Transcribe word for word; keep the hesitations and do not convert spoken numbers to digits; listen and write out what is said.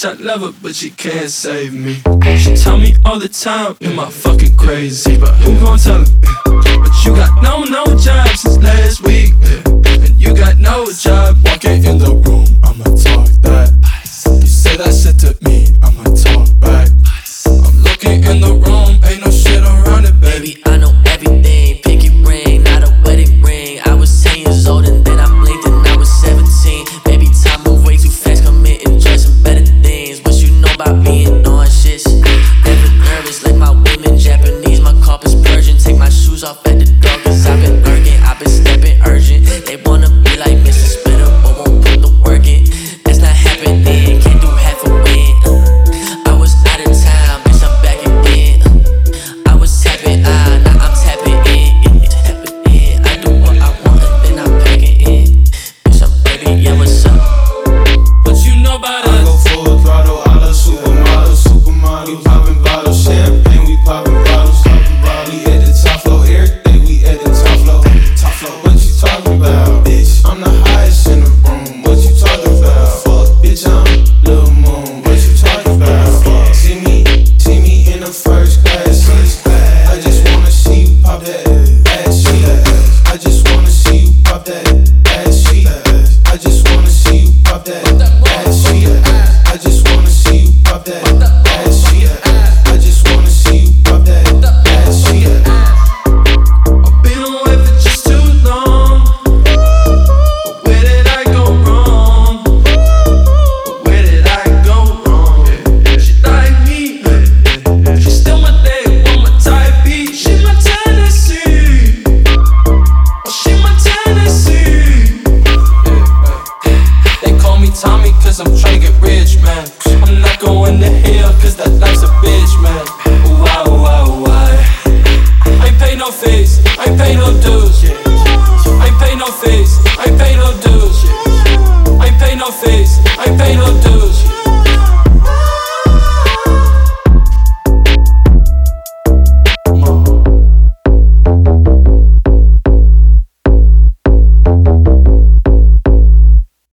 bitch, I love her, but she can't save me. She tell me all the time, am I fucking crazy? But who gon' tell her? But you got no, no job since last week, and you got no job. Walking in the room, I'ma talk that. You say that shit to me, I'ma talk back. I'm looking in the room, ain't no shit around it, baby. Baby, I know everything, pinky ring, not a wedding ring. I was ten years old and then I blinked and I was seventeen. Baby, time move way too fast, committing just some better things. What you know about being on shits? Never nervous, like my women Japanese, my carpet's Persian. Take my shoes off at the door, cause I've been lurking, I've been stepping urgent. They wanna be like Mister Spitter, but won't put the work in. That's not happening, can't do half a win. I was out of time, bitch, I'm back again. I was tapping out, now I'm tapping in. Tapping in, I do what I want and then I'm packing in. Bitch, I'm baby, yeah, what's up? What you know about I us? go full throttle, I love supermodels, supermodels. We poppin' bottles, champagne, we poppin' bottles. We at the top floor, everything, we at the top floor. Top floor, what you talking about, bitch? I'm the highest in the room, what you talking about? Fuck, bitch, I'm Lil Moon, what you talking about? Fuck, see me, see me in the first class. I just wanna see you pop that ass sheet. I just wanna see you pop that ass sheet. I just wanna see you pop that ass sheet. I just wanna see you pop that ass sheet. I just wanna see you pop that ass sheet. I've been away for just too long, but where did I go wrong? But where did I go wrong? She like me, she still my day, want my type beat. She my Tennessee, oh she my Tennessee. They call me Tommy cause I'm tryna get rich, man. I'm not going to hell cause that life's a bitch, man.